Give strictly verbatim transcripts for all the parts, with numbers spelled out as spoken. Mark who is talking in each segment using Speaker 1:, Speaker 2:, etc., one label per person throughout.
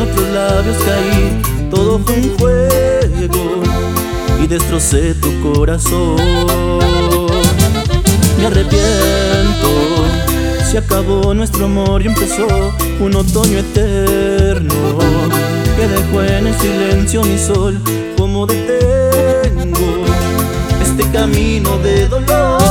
Speaker 1: otros labios caí. Todo fue un juego y destrocé tu corazón. Me arrepiento, se acabó nuestro amor y empezó un otoño eterno que dejó en el silencio mi sol. Como detengo este camino de dolor.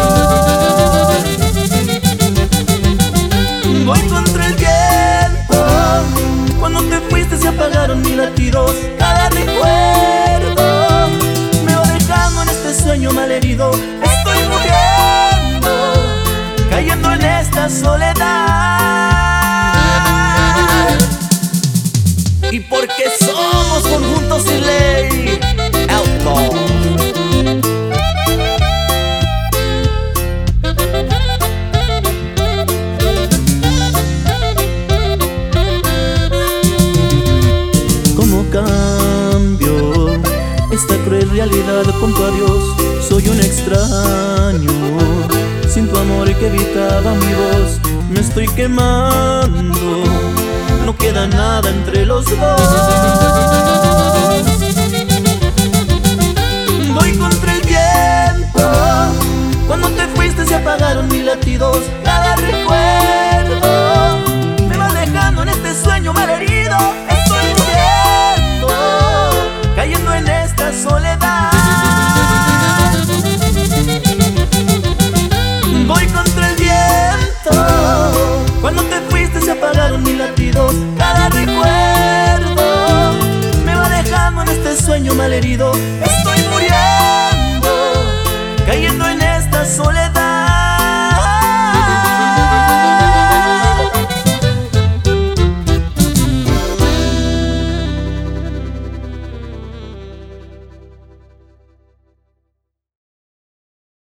Speaker 1: Voy contra el viento, cuando te fuiste se apagaron mis latidos. Cada recuerdo me va dejando en este sueño malherido. Estoy muriendo, cayendo en esta soledad. Y porque somos conjuntos sin ley, Outlaw. ¿Cómo cambio esta cruel realidad con tu adiós? Soy un extraño sin tu amor que evitaba mi voz. Me estoy quemando, no queda nada entre los dos. Voy contra el viento, cuando te fuiste se apagaron mis latidos. Cada recuerdo me va dejando en este sueño malherido. Estoy muriendo, cayendo en esta soledad. Voy contra el viento, cuando te fuiste se apagaron mis latidos. Cada recuerdo me va dejando en este sueño malherido. Estoy